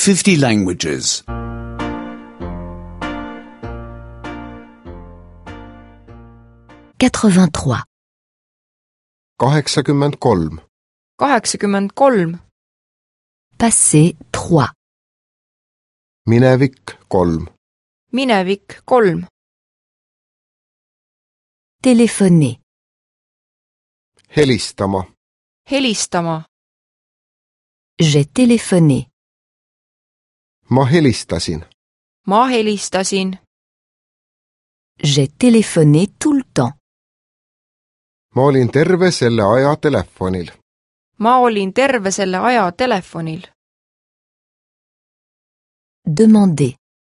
50 languages. 83. 83. 83. Passé 3. Minevik 3. Minevik 3. Téléphoner. Helistama. Helistama. J'ai téléphoné. Ma helistasin. Ma helistasin. J'ai téléphoné tout le temps. Ma olin terve selle aja telefonil. Ma olin terve selle aja telefonil. Demander.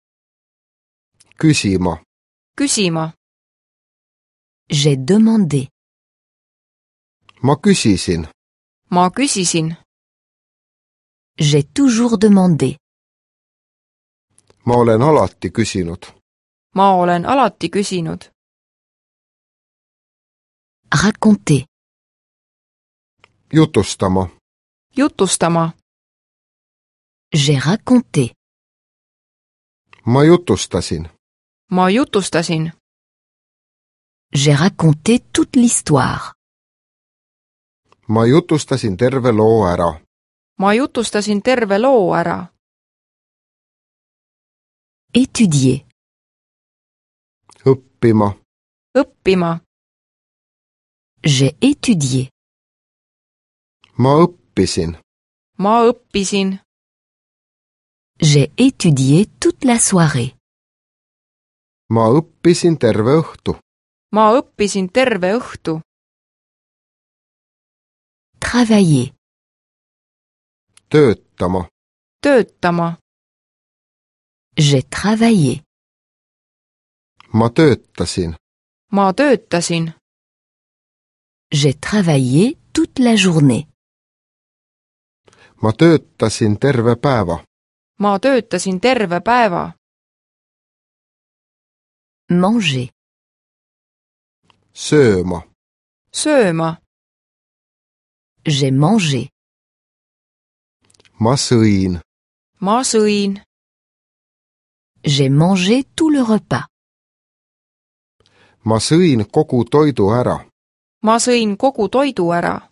Küsima. Küsima. J'ai demandé. Ma küsisin. Ma küsisin. J'ai toujours demandé. Ma olen alati küsinud. Ma olen alati küsinud. Raconter. Jutustama. Jutustama. J'ai raconté. Ma jutustasin. Ma jutustasin. J'ai raconté toute l'histoire. Ma jutustasin terve loo ära. Ma jutustasin terve loo ära. Étudier. Õppima. Õppima. J'ai étudié. Ma õppisin. Ma õppisin. J'ai étudié toute la soirée. Ma õppisin terve õhtu. Ma õppisin terve õhtu. Travailler. Töötama. Töötama. J'ai travaillé. Ma töötasin. Ma töötasin. J'ai travaillé toute la journée. Ma töötasin terve päeva. Ma töötasin terve päeva. Manger. Sööma. Sööma. J'ai mangé. Ma sõin. Ma sõin. J'ai mangé tout le repas. Ma sõin kogu toidu ära. Ma sõin kogu toidu ära.